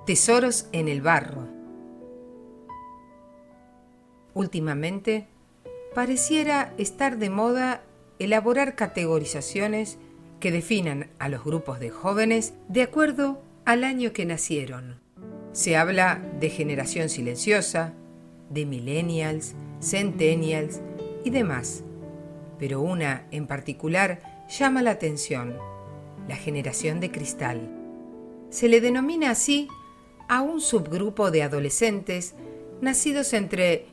Tesoros en el barro. Últimamente, pareciera estar de moda elaborar categorizaciones que definan a los grupos de jóvenes de acuerdo al año que nacieron. Se habla de generación silenciosa, de millennials, centennials y demás, pero una en particular llama la atención: la generación de cristal. Se le denomina así a un subgrupo de adolescentes nacidos entre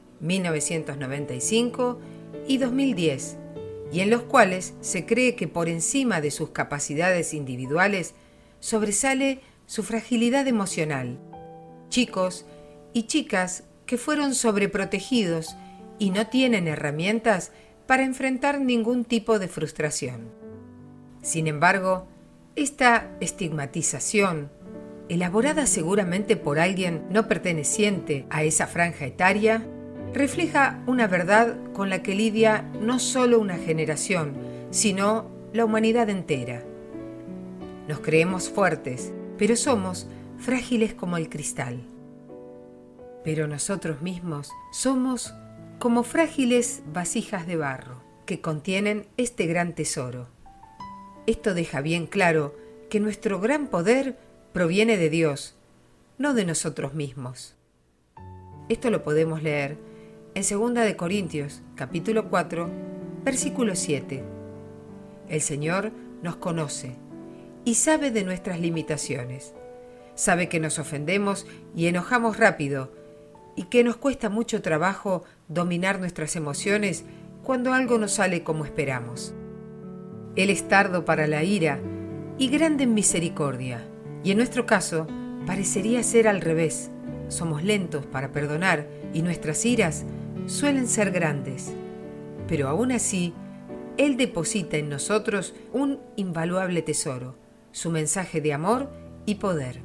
1995 y 2010, y en los cuales se cree que por encima de sus capacidades individuales sobresale su fragilidad emocional. Chicos y chicas que fueron sobreprotegidos y no tienen herramientas para enfrentar ningún tipo de frustración. Sin embargo, esta estigmatización, elaborada seguramente por alguien no perteneciente a esa franja etaria, refleja una verdad con la que lidia no solo una generación, sino la humanidad entera. Nos creemos fuertes, pero somos frágiles como el cristal. Pero nosotros mismos somos como frágiles vasijas de barro que contienen este gran tesoro. Esto deja bien claro que nuestro gran poder proviene de Dios, no de nosotros mismos. Esto lo podemos leer en 2 Corintios, capítulo 4, versículo 7. El Señor nos conoce y sabe de nuestras limitaciones. Sabe que nos ofendemos y enojamos rápido y que nos cuesta mucho trabajo dominar nuestras emociones cuando algo no sale como esperamos. Él es tardo para la ira y grande en misericordia. Y en nuestro caso, parecería ser al revés. Somos lentos para perdonar y nuestras iras suelen ser grandes. Pero aún así, Él deposita en nosotros un invaluable tesoro, su mensaje de amor y poder.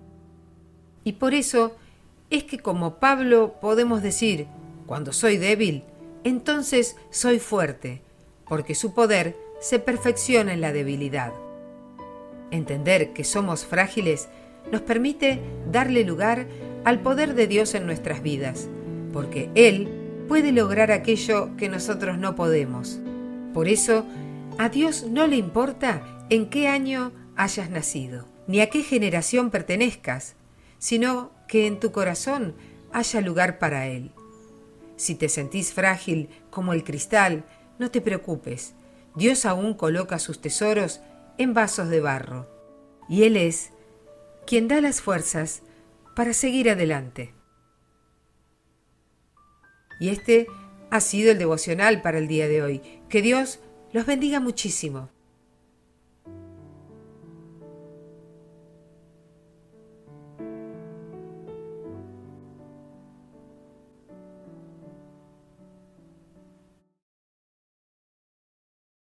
Y por eso es que como Pablo podemos decir: cuando soy débil, entonces soy fuerte, porque su poder se perfecciona en la debilidad. Entender que somos frágiles nos permite darle lugar al poder de Dios en nuestras vidas, porque Él puede lograr aquello que nosotros no podemos. Por eso, a Dios no le importa en qué año hayas nacido, ni a qué generación pertenezcas, sino que en tu corazón haya lugar para Él. Si te sentís frágil como el cristal, no te preocupes. Dios aún coloca sus tesoros en vasos de barro, y Él es quien da las fuerzas para seguir adelante. Y este ha sido el devocional para el día de hoy. Que Dios los bendiga muchísimo.